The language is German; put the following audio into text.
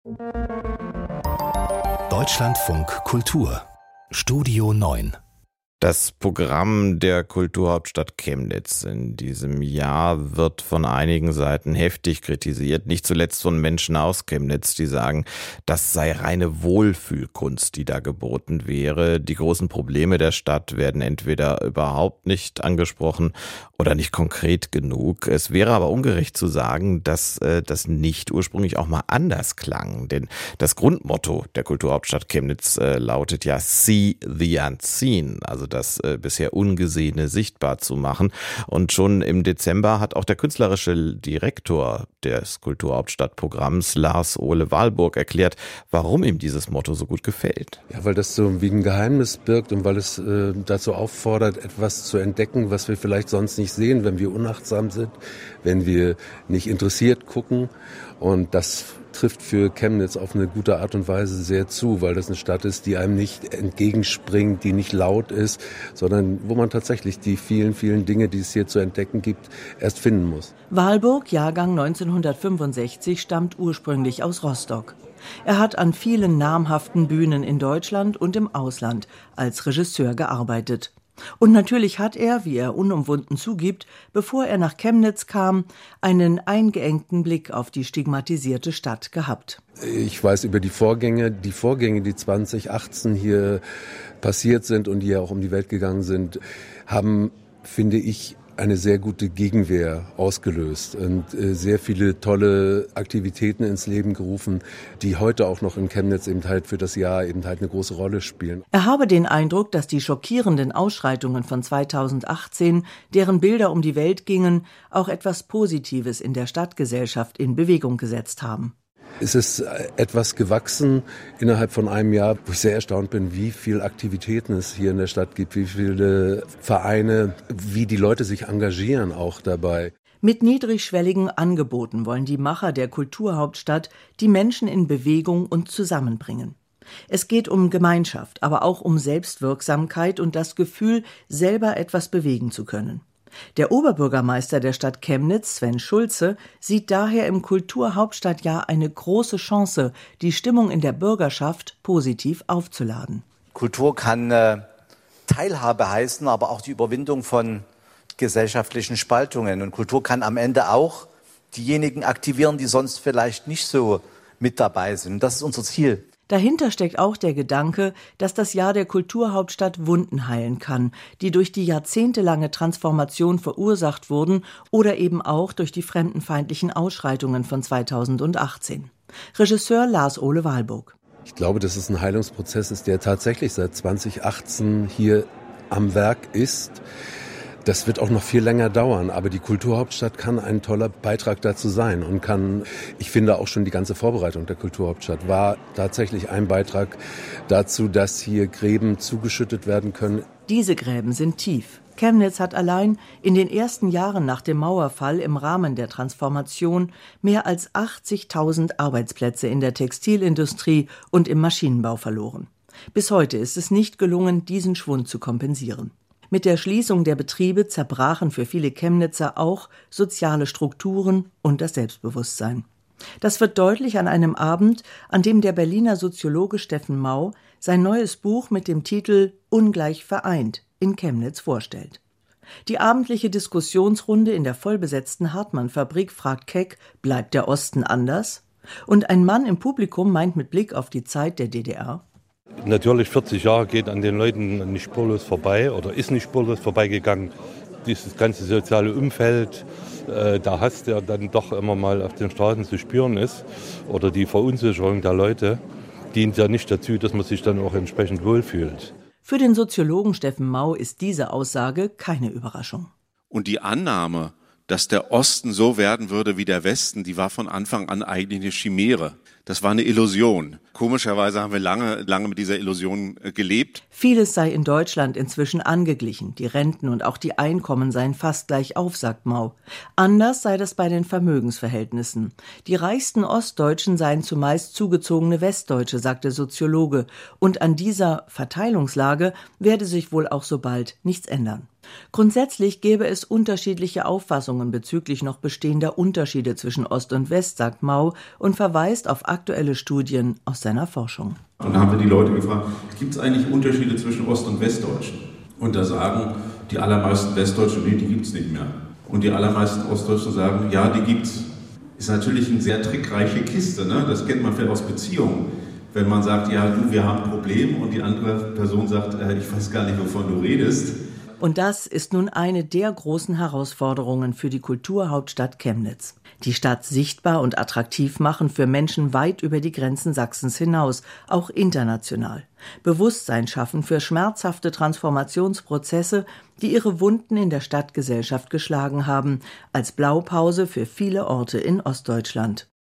Deutschlandfunk Kultur Studio 9. Das Programm der Kulturhauptstadt Chemnitz in diesem Jahr wird von einigen Seiten heftig kritisiert, nicht zuletzt von Menschen aus Chemnitz, die sagen, das sei reine Wohlfühlkunst, die da geboten wäre. Die großen Probleme der Stadt werden entweder überhaupt nicht angesprochen oder nicht konkret genug. Es wäre aber ungerecht zu sagen, dass das nicht ursprünglich auch mal anders klang, denn das Grundmotto der Kulturhauptstadt Chemnitz lautet ja See the Unseen, also das bisher Ungesehene sichtbar zu machen. Und schon im Dezember hat auch der künstlerische Direktor des Kulturhauptstadtprogramms, Lars Ole Wahlburg, erklärt, warum ihm dieses Motto so gut gefällt. Ja, weil das so wie ein Geheimnis birgt und weil es dazu auffordert, etwas zu entdecken, was wir vielleicht sonst nicht sehen, wenn wir unachtsam sind, wenn wir nicht interessiert gucken. Und das trifft für Chemnitz auf eine gute Art und Weise sehr zu, weil das eine Stadt ist, die einem nicht entgegenspringt, die nicht laut ist, sondern wo man tatsächlich die vielen, vielen Dinge, die es hier zu entdecken gibt, erst finden muss. Wahlburg, Jahrgang 1965, stammt ursprünglich aus Rostock. Er hat an vielen namhaften Bühnen in Deutschland und im Ausland als Regisseur gearbeitet. Und natürlich hat er, wie er unumwunden zugibt, bevor er nach Chemnitz kam, einen eingeengten Blick auf die stigmatisierte Stadt gehabt. Ich weiß über die Vorgänge, die 2018 hier passiert sind und die ja auch um die Welt gegangen sind, haben, finde ich, eine sehr gute Gegenwehr ausgelöst und sehr viele tolle Aktivitäten ins Leben gerufen, die heute auch noch in Chemnitz eben halt für das Jahr eben halt eine große Rolle spielen. Er habe den Eindruck, dass die schockierenden Ausschreitungen von 2018, deren Bilder um die Welt gingen, auch etwas Positives in der Stadtgesellschaft in Bewegung gesetzt haben. Es ist etwas gewachsen innerhalb von einem Jahr, wo ich sehr erstaunt bin, wie viele Aktivitäten es hier in der Stadt gibt, wie viele Vereine, wie die Leute sich engagieren auch dabei. Mit niedrigschwelligen Angeboten wollen die Macher der Kulturhauptstadt die Menschen in Bewegung und zusammenbringen. Es geht um Gemeinschaft, aber auch um Selbstwirksamkeit und das Gefühl, selber etwas bewegen zu können. Der Oberbürgermeister der Stadt Chemnitz, Sven Schulze, sieht daher im Kulturhauptstadtjahr eine große Chance, die Stimmung in der Bürgerschaft positiv aufzuladen. Kultur kann Teilhabe heißen, aber auch die Überwindung von gesellschaftlichen Spaltungen. Und Kultur kann am Ende auch diejenigen aktivieren, die sonst vielleicht nicht so mit dabei sind. Und das ist unser Ziel. Dahinter steckt auch der Gedanke, dass das Jahr der Kulturhauptstadt Wunden heilen kann, die durch die jahrzehntelange Transformation verursacht wurden oder eben auch durch die fremdenfeindlichen Ausschreitungen von 2018. Regisseur Lars Ole Wahlburg. Ich glaube, dass es ein Heilungsprozess ist, der tatsächlich seit 2018 hier am Werk ist. Das wird auch noch viel länger dauern, aber die Kulturhauptstadt kann ein toller Beitrag dazu sein und ich finde auch schon die ganze Vorbereitung der Kulturhauptstadt war tatsächlich ein Beitrag dazu, dass hier Gräben zugeschüttet werden können. Diese Gräben sind tief. Chemnitz hat allein in den ersten Jahren nach dem Mauerfall im Rahmen der Transformation mehr als 80.000 Arbeitsplätze in der Textilindustrie und im Maschinenbau verloren. Bis heute ist es nicht gelungen, diesen Schwund zu kompensieren. Mit der Schließung der Betriebe zerbrachen für viele Chemnitzer auch soziale Strukturen und das Selbstbewusstsein. Das wird deutlich an einem Abend, an dem der Berliner Soziologe Steffen Mau sein neues Buch mit dem Titel »Ungleich vereint« in Chemnitz vorstellt. Die abendliche Diskussionsrunde in der vollbesetzten Hartmann-Fabrik fragt keck, bleibt der Osten anders? Und ein Mann im Publikum meint mit Blick auf die Zeit der DDR: Natürlich, 40 Jahre geht an den Leuten nicht spurlos vorbei oder ist nicht spurlos vorbeigegangen. Dieses ganze soziale Umfeld, der Hass, der dann doch immer mal auf den Straßen zu spüren ist, oder die Verunsicherung der Leute, dient ja nicht dazu, dass man sich dann auch entsprechend wohlfühlt. Für den Soziologen Steffen Mau ist diese Aussage keine Überraschung. Und die Annahme, dass der Osten so werden würde wie der Westen, die war von Anfang an eigentlich eine Chimäre. Das war eine Illusion. Komischerweise haben wir lange mit dieser Illusion gelebt. Vieles sei in Deutschland inzwischen angeglichen. Die Renten und auch die Einkommen seien fast gleich auf, sagt Mau. Anders sei das bei den Vermögensverhältnissen. Die reichsten Ostdeutschen seien zumeist zugezogene Westdeutsche, sagt der Soziologe. Und an dieser Verteilungslage werde sich wohl auch so bald nichts ändern. Grundsätzlich gäbe es unterschiedliche Auffassungen bezüglich noch bestehender Unterschiede zwischen Ost und West, sagt Mau und verweist auf aktuelle Studien aus seiner Forschung. Und da haben wir die Leute gefragt, gibt es eigentlich Unterschiede zwischen Ost- und Westdeutschen? Und da sagen die allermeisten Westdeutschen, nee, die gibt es nicht mehr. Und die allermeisten Ostdeutschen sagen, ja, die gibt's. Ist natürlich eine sehr trickreiche Kiste, ne? Das kennt man vielleicht aus Beziehungen. Wenn man sagt, ja, du, wir haben ein Problem und die andere Person sagt, ich weiß gar nicht, wovon du redest. Und das ist nun eine der großen Herausforderungen für die Kulturhauptstadt Chemnitz. Die Stadt sichtbar und attraktiv machen für Menschen weit über die Grenzen Sachsens hinaus, auch international. Bewusstsein schaffen für schmerzhafte Transformationsprozesse, die ihre Wunden in der Stadtgesellschaft geschlagen haben, als Blaupause für viele Orte in Ostdeutschland.